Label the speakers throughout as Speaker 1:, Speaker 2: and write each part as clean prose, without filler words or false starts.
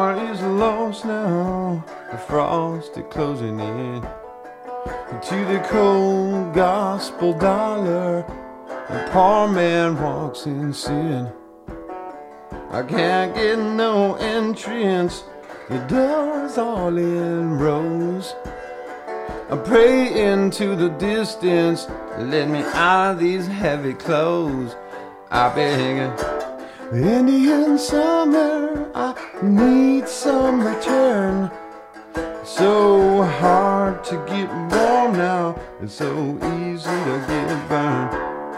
Speaker 1: heart is lost now, the frost is closing in. To the cold gospel dollar, the poor man walks in sin. I can't get no entrance, the door's all in rows. I pray into the distance, let me out of these heavy clothes. I beg, Indian summer, I need some return. So hard to get warm now, it's so easy to get burned.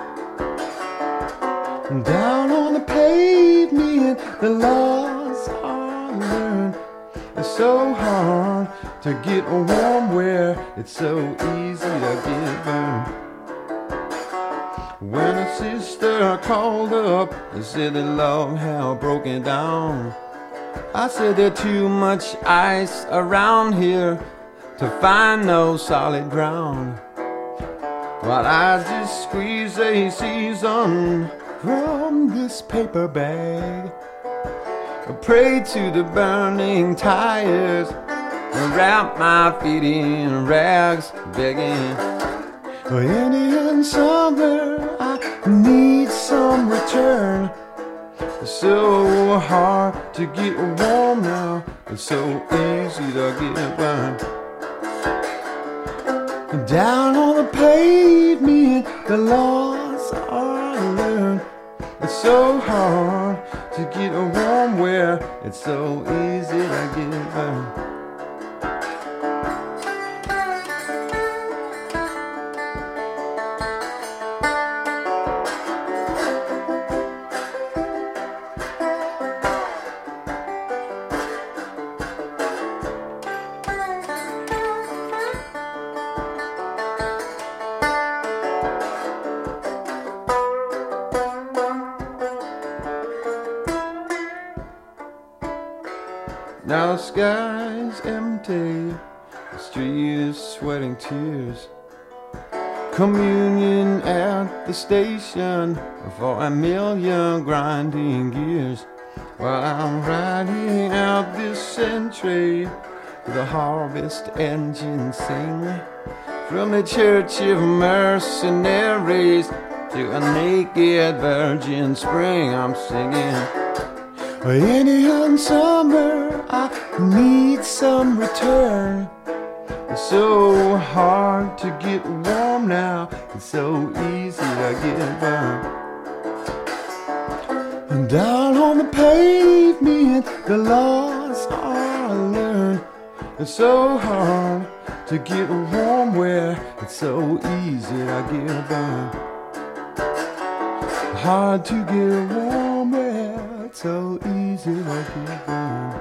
Speaker 1: Down on the pavement, the laws are learned. It's so hard to get warm where it's so easy to get burned. When a sister called up and said that love had broken down, I said there's too much ice around here to find no solid ground. But I just squeeze a season from this paper bag. I pray to the burning tires and wrap my feet in rags, begging, Indian summer, I need some return. It's so hard to get warm now, it's so easy to get burned. Down on the pavement, the laws are learned. It's so hard to get warm where it's so easy to get burned. Now the sky's empty, the street is sweating tears. Communion at the station for a million grinding gears. While I'm riding out this century, the harvest engines sing. From the church of mercenaries to a naked virgin spring, I'm singing, Indian summer, I need some return. It's so hard to get warm now, it's so easy to get burned. And down on the pavement, the laws are learned. It's so hard to get warm where it's so easy to get burned. Hard to get warm where it's so easy to get burned.